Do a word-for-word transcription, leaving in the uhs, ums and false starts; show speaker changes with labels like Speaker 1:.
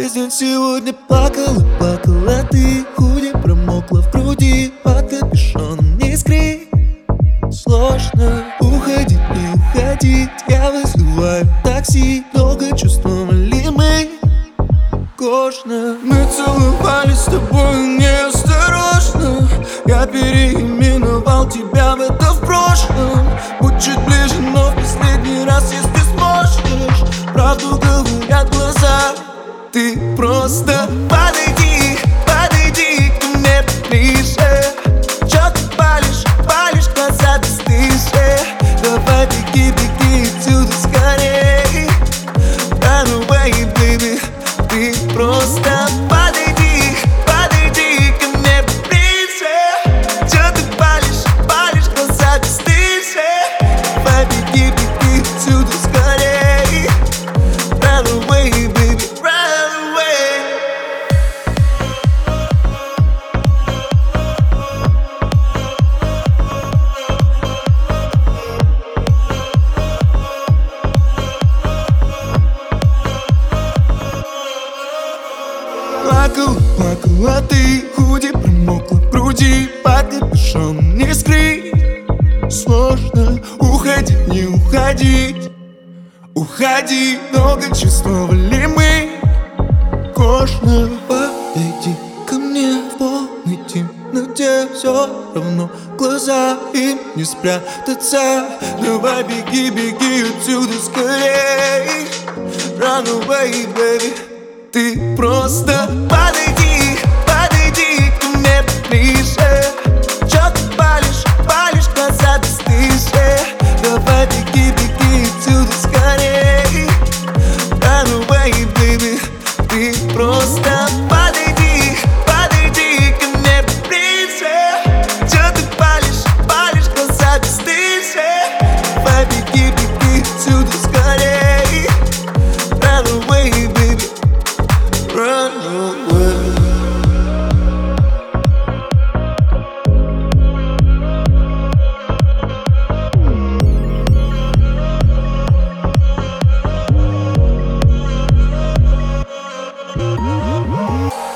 Speaker 1: Весь день сегодня плакала, плакала ты. Худи промокла в груди, под капюшоном не искри. Сложно уходить, не уходить. Я вызываю такси, долго чувствовали мы. Кожно мы целовались с тобой неосторожно. Я переименовал тебя в это в прошлом. Будь чуть ближе, но в последний раз, если сможешь. Правду говорят глаза. Ты просто подойди, подойди ко мне ближе. Чё ты палишь, палишь, глаза бесстыжие. Давай беги, беги отсюда скорей. Run away, baby. Ты просто подойди, подойди ко мне ближе. Чё ты палишь, палишь, глаза бесстыжие. Давай беги, беги отсюда скорей. Run away, baby. Плакала, плакала ты, худи промокла в груди, под капюшоном не скрыть. Сложно уходить, не уходить. Уходи, долго чувствовали мы. Кожно подойди ко мне в полной темноте. Все равно глаза им не спрятаться. Давай беги, беги отсюда скорей. Run away, baby. Ты просто подойди, подойди ко мне ближе. Чё ты палишь, палишь, глаза бесстыжие. Давай беги, беги отсюда скорей. Run away, baby. Ты просто подойди, подойди ко мне ближе. Чё ты палишь, палишь, глаза бесстыжие. Давай беги, беги отсюда скорей. Run away, baby. Run away.
Speaker 2: Mm-hmm.